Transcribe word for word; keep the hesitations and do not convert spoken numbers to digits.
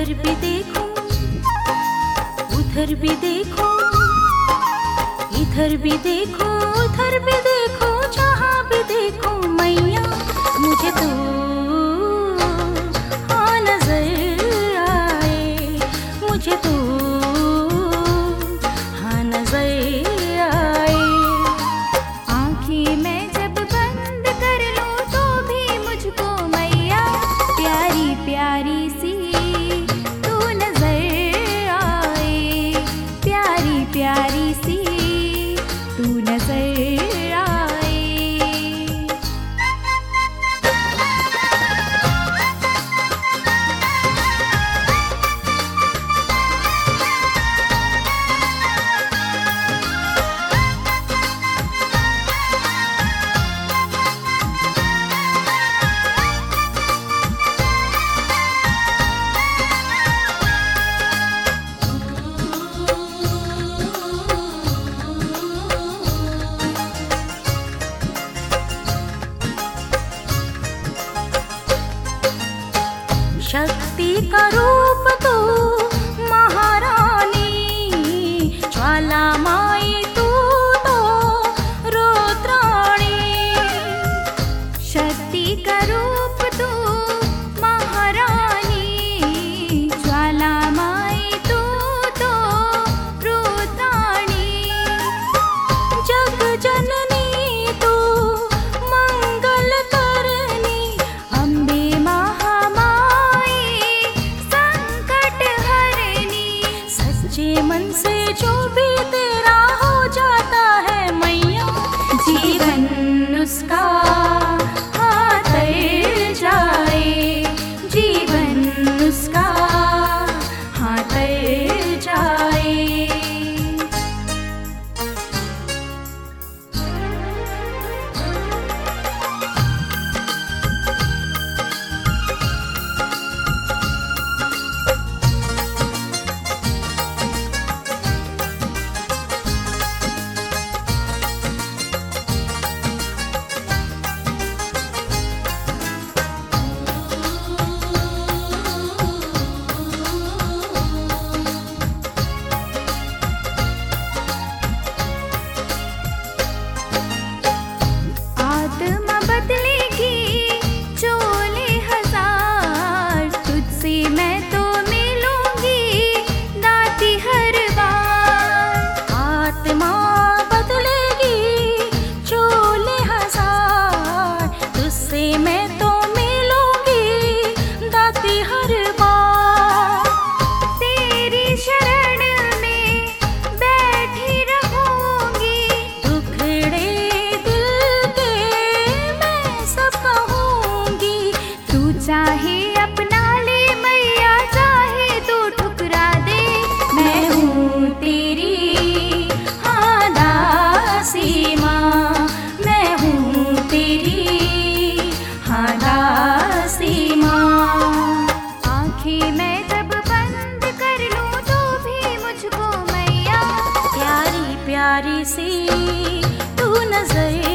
इधर भी देखो उधर भी देखो, इधर भी देखो उधर भी देखो, जहाँ भी देखो मैया मुझे तू हाँ नजर आए, मुझे तू हाँ नजर आए। आँखें मैं जब बंद कर लूं तो भी मुझको मैया प्यारी प्यारी सी तू नजर आए, प्यारी प्यारी सी तू नजर आए। शक्ति का रूप तू महारानी, ज्वाला माई तू तो रुद्राणी। शक्ति का रूप तू महारानी, ज्वाला माई तू तो रुद्राणी। जग जननी तू मंगल करनी, अम्बे महामाई संकट हरनी। सच्चे मन से जो भी तेरा हो जाता है मैया, जीवन उसका हाँ तर जाए, जीवन उसका हाँ तर जाए। आत्मा बदलेगी चोले हजार, तुझसे मैं तो मिलूंगी दाती हर बार। आत्मा बदलेगी चोले हजार, तुझसे मैं तो मिलूंगी दाती हर बार। तेरी शरण में बैठी रहूंगी, दुखड़े दिल के मैं सब कहूंगी। तू चाहे अपना ले मैया, चाहे तू ठुकरा दे। मैं हूँ तेरी हाँ दासी माँ, मैं हूँ तेरी हाँ दासी माँ। आँखें मैं जब बंद कर लूं तो भी मुझको मैया प्यारी प्यारी सी तू नजर